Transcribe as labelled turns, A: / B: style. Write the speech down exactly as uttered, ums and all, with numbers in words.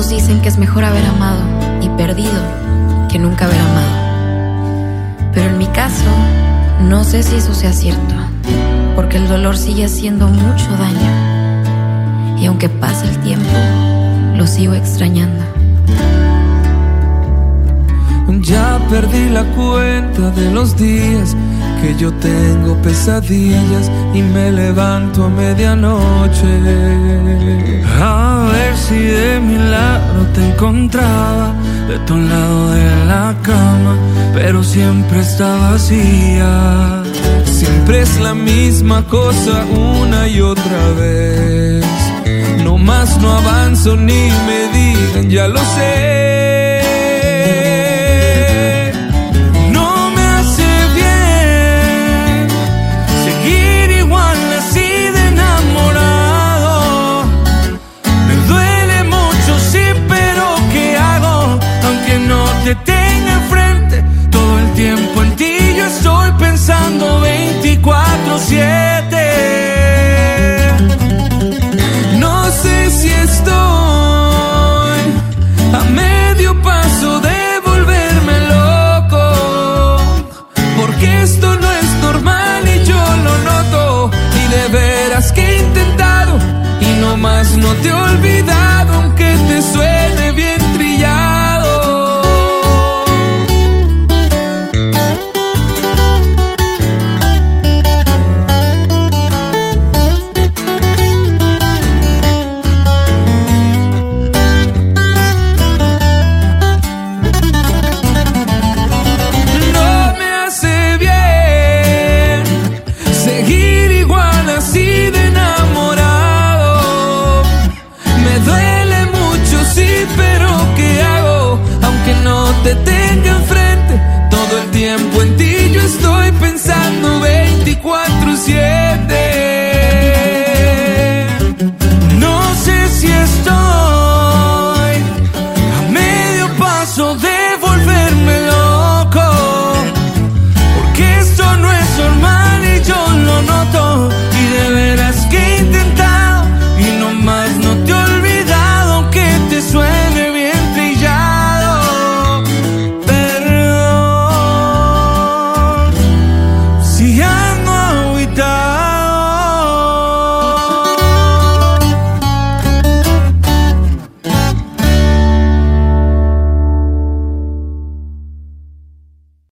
A: Todos dicen que es mejor haber amado y perdido que nunca haber amado. Pero en mi caso, no sé si eso sea cierto, porque el dolor sigue haciendo mucho daño. Y aunque pasa el tiempo, lo sigo extrañando.
B: Ya perdí la cuenta de los días que yo tengo pesadillas y me levanto a medianoche a ver si de milagro te encontraba de tu lado de la cama, pero siempre está vacía. Siempre es la misma cosa una y otra vez. No más no avanzo ni me digan, ya lo sé. Te tengo enfrente todo el tiempo, en ti yo estoy pensando veinticuatro siete. No sé si estoy a medio paso de volverme loco, porque esto no es normal y yo lo noto. Y de veras que he intentado y nomás no te he olvidado, aunque te suene bien triste.